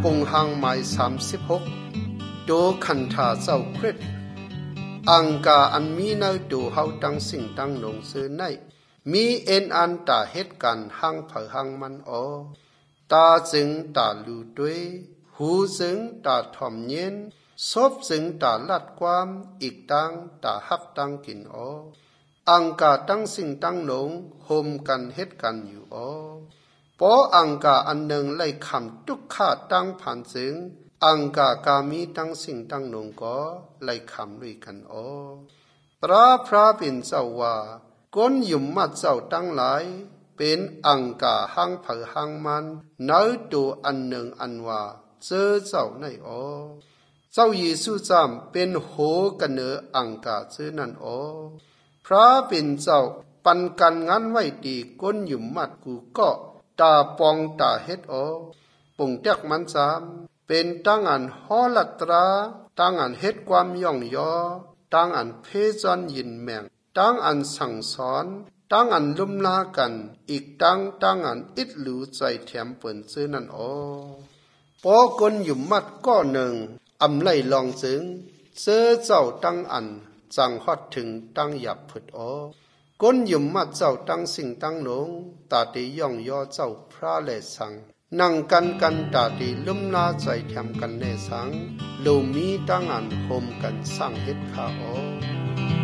กงหังไม้36โดคันธาเจ้าคริสอังกาอันมีในดูเฮาตั้งสิ่งตั้งหนงซื้อในมีเอ็นอันตาเหตุการหังเผอหังมันตาจึงตาลูด้วยหูจึงตาถ่อมเย็นซบจึงตาลัดความอีกตั้งตาหักตั้งกินอังกาตั้งสิ่งตั้งหนงโฮมกันเหตุกันอยู่ปออังกาอันหนึ่งไล่คำทุกข้าตั้งผ่านจึงอังกากามีตั้งสิ่งตั้งหนงก็ไล่คำด้วยกันพระเป็นเจ้าว่าก้นยุ่มมัดเจ้าตั้งหลายเป็นอังกาหังเผอหังมันเนื้อตัวอันหนึ่งอันว่าเจอเจ้าในเจ้าเยซูจำเป็นโหกันเนื้ออังกาเจอนั่นพระเป็นเจ้าปันกันงั้นไว้ดีก้นยุ่มมัดกูก็ตาปองตาเฮ็ดปุ่งเตียกมันจำเป็นตั้งอันฮอลัตราตั้งอันเฮ็ดความย่องย่อตั้งอันเพจอนยินแมงตั้งอันสั่งสอนตั้งอันลุ่มลากันอีกตั้งอันอิดหลูใจแถมเปิ่นซื้อนั่นปอกนยุ่มมัดก็หนึ่งอำไล่ลองจึงเจอเจ้าตั้งอันจังฮอดถึงตั้งหยับผุดก้นยุ่มมัดเจ้าตั้งสิ่งตั้งหนงตาตีย่องย่อเจ้าพระเลสังนั่งกันตาตีลุ่มลาใจแถมกันแน่สังโลมีตั้งอันโฮมกันสร้างเฮ็ดข้า